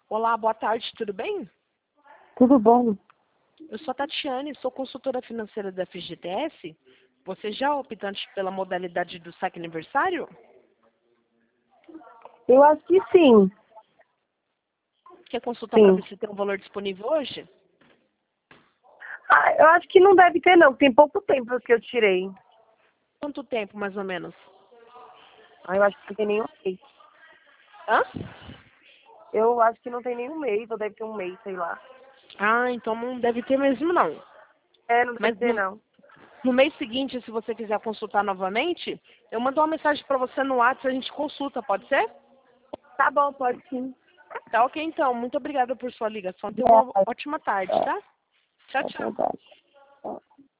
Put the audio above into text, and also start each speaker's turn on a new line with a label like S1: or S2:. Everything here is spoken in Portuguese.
S1: Olá, boa tarde, tudo bem?
S2: Tudo bom?
S1: Eu sou a Tatiane, sou consultora financeira da FGTS. Você já é optante pela modalidade do saque aniversário?
S2: Eu acho que sim.
S1: Quer consultar para
S2: Sim.
S1: ver se tem um valor disponível hoje?
S2: Eu acho que não deve ter, não. Tem pouco tempo que eu tirei.
S1: Quanto tempo, mais ou menos?
S2: Eu acho que não tem nenhum mês.
S1: Hã?
S2: Eu acho que não tem nenhum mês, ou deve ter um mês, sei lá.
S1: Ah, então não deve ter mesmo não.
S2: Não deve
S1: Mas
S2: ter, não.
S1: no mês seguinte, se você quiser consultar novamente, eu mando uma mensagem para você no WhatsApp e a gente consulta, pode ser?
S2: Tá bom, pode sim.
S1: Tá ok então. Muito obrigada por sua ligação. Tenha uma
S2: É,
S1: ótima tarde, tá? Tchau,
S2: é
S1: tchau.
S2: verdade.